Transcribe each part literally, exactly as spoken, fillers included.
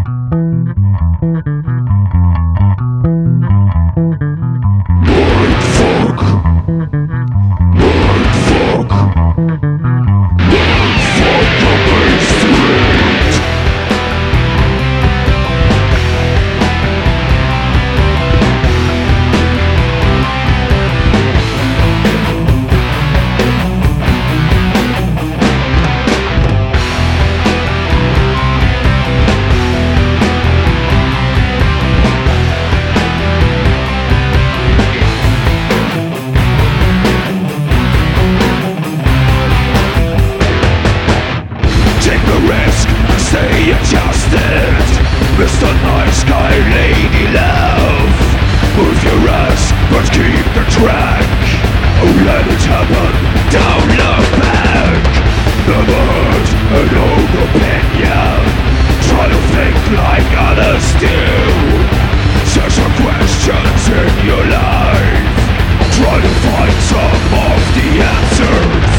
Mister Nice Guy, Lady Love, move your ass, but keep the track. Oh, let it happen, down the back. Never heard an old opinion. Try to think like others do. Search for questions in your life. Try to find some of the answers.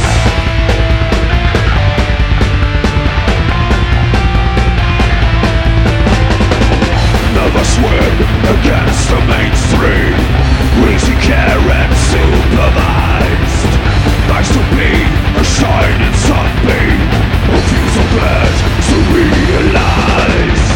Never swim against the mainstream. Easy care and supervised. Nice to be a shining sunbeam. A few so bad to realize.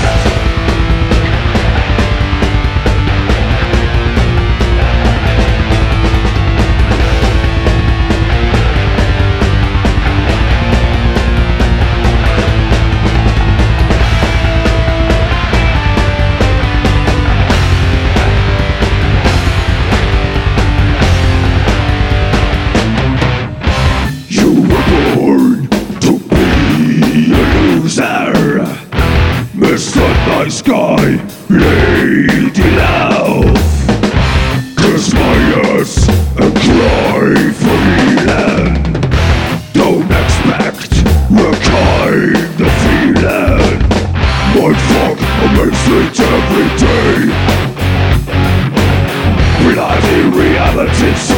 Mister Nice Guy, Lady Love, kiss my ass and cry for healing. Don't expect we're kind of feeling. Mindfuck amazement every day. Reality, reality.